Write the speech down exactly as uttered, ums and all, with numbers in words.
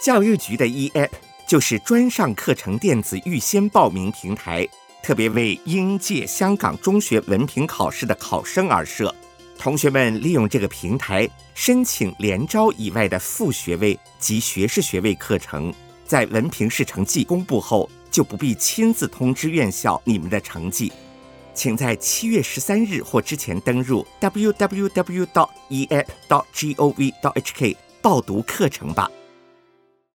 教育局的 E A P 就是专上课程电子预先报名平台，特别为应届香港中学文凭考试的考生而设。同学们利用这个平台申请联招以外的副学位及学士学位课程，在文凭试成绩公布后，就不必亲自通知院校你们的成绩。请在七月十三日或之前登入 double u double u double u 点 e a p 点 gov 点 h k 报读课程吧。